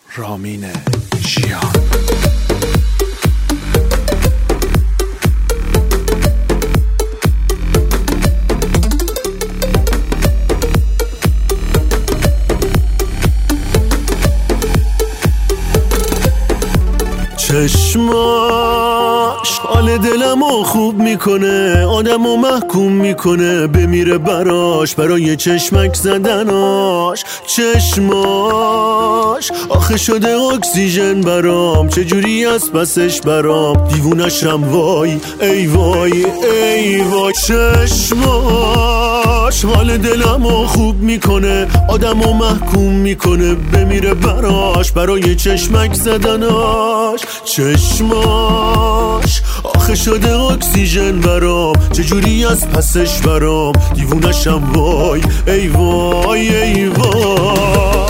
رامین ژیان. چشماش حال دلمو خوب میکنه، آدمو محکوم میکنه، بمیره براش برای چشمک زدناش. چشماش آخه شده اکسیژن برام، چجوری از پسش برام دیوونشم، وای ای وای ای وای. چشماش حال دلمو خوب میکنه، آدمو محکوم میکنه، بمیره براش برای چشمک زدناش. چشماش آخه شده اکسیژن برام، چجوری از پسش برام دیوونشم، وای ای وای ای وای.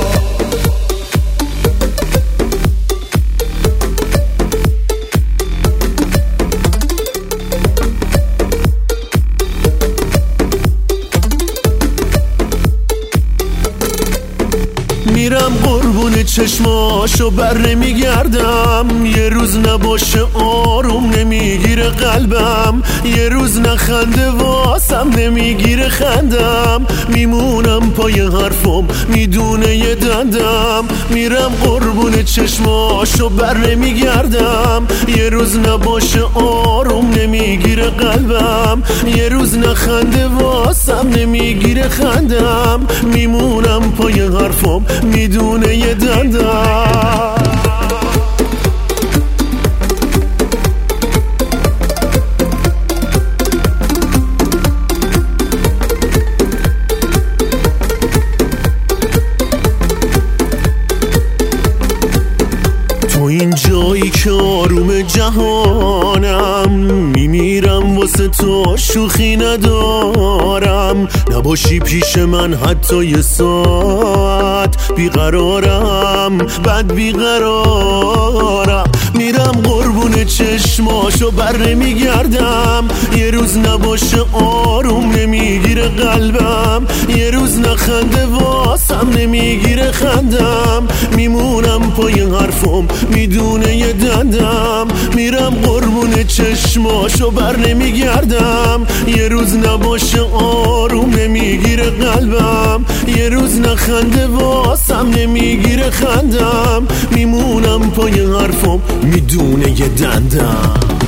میرم قربون چشماشو بر نمیگردم، یه روز نباشه آروم نمیگیره قلبم، یه روز نخنده واسم نمیگیره خندم، میمونم پای حرفم میدونه یه دندم. میرم قربون چشماشو بر نمیگردم، یه روز نباشه آروم نمیگیره قلبم، یه روز نخنده واسم نمیگیره خندم، میمونم پای حرفم میدونه یه دندم. تو این جایی که آروم جهانم، میمیرم واسه تو شوخی ندارم، نباشی پیش من حتی یه ساعت بیقرارم، بد بیقرارم. میرم قربون چشماشو بر نمیگردم، یه روز نباشه آروم نمیگیره قلبم، یه روز نخنده واسم نمیگیره خندم، میمونم پای حرفم میدونه یه دندم. میرم قربون چشماشو بر نمیگردم، یه روز نباشه آروم نمیگیره قلبم، یه روز نخنده واسم نمیگیره خندم، میمونم پای حرفم میدونه یه دندم.